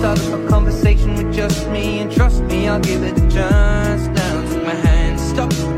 start up a conversation with just me, and trust me, I'll give it a chance. Now take my hand, stop